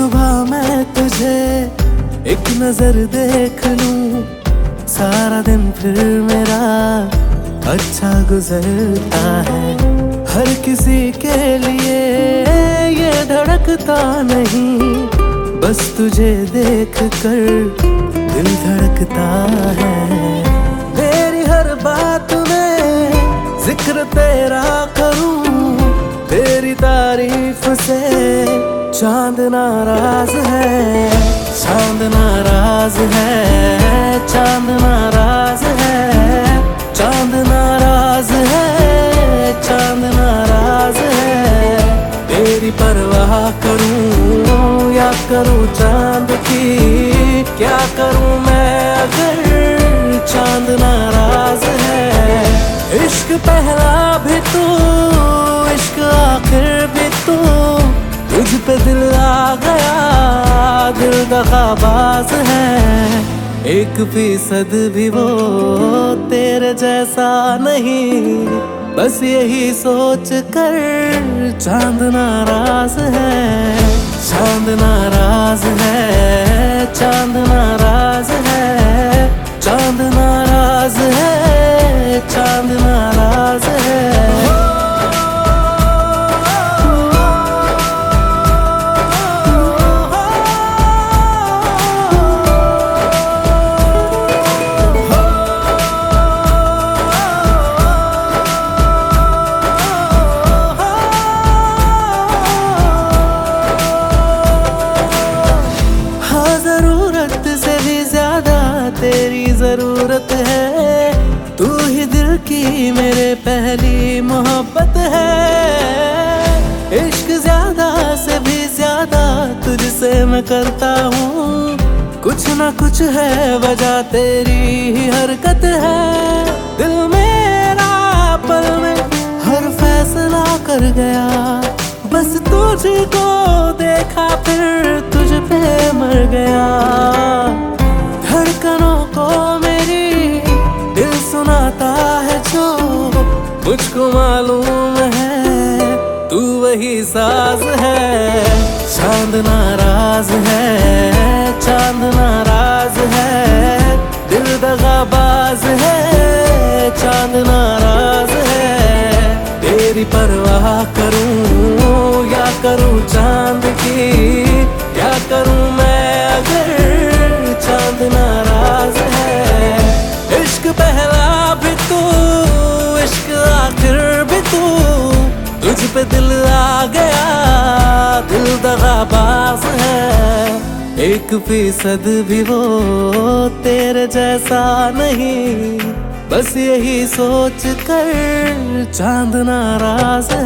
सुबह मैं तुझे एक नजर देख लूं, सारा दिन फिर मेरा अच्छा गुजरता है। हर किसी के लिए ये धड़कता नहीं, बस तुझे देख कर दिल धड़कता है। मेरी हर बात में जिक्र तेरा करूं, तेरी तारीफ से चांद नाराज है, चांद नाराज है, चांद नाराज है, चांद नाराज है, चांद नाराज है। तेरी परवाह करूं या करूं चांद की, क्या करूं मैं अगर चांद नाराज है। इश्क पहला भी तू, इश्क आखिर भी तू, तुझ पे दिल आ गया, दिल दगाबाज है। 1% भी वो तेरे जैसा नहीं, बस यही सोच कर चांद नाराज है, चांद नाराज है, चांद नाराज है, चांद नाराज है, चांद नाराज है। तेरी जरूरत है, तू ही दिल की मेरे पहली मोहब्बत है। इश्क ज्यादा से भी ज्यादा तुझसे मैं करता हूँ, कुछ ना कुछ है वजह तेरी ही हरकत है। दिल मेरा पल में हर फैसला कर गया, बस तुझको देखा फिर तुझ पे मर गया। धड़कनों को मेरी दिल सुनाता है जो, मुझको मालूम है तू वही साज है। चांद नाराज है, चांद नाराज है, दिल दगाबाज है, चांद नाराज है। तेरी परवाह करूं या करूं चांद की, क्या करूं मैं अगर चांद नाराज है। इश्क पहला भी तू, इश्क आखिर भी तू, तुझ पे दिल आ गया, दिल दगाबाज है। 1% भी वो तेरे जैसा नहीं, बस यही सोच कर चांद नाराज है।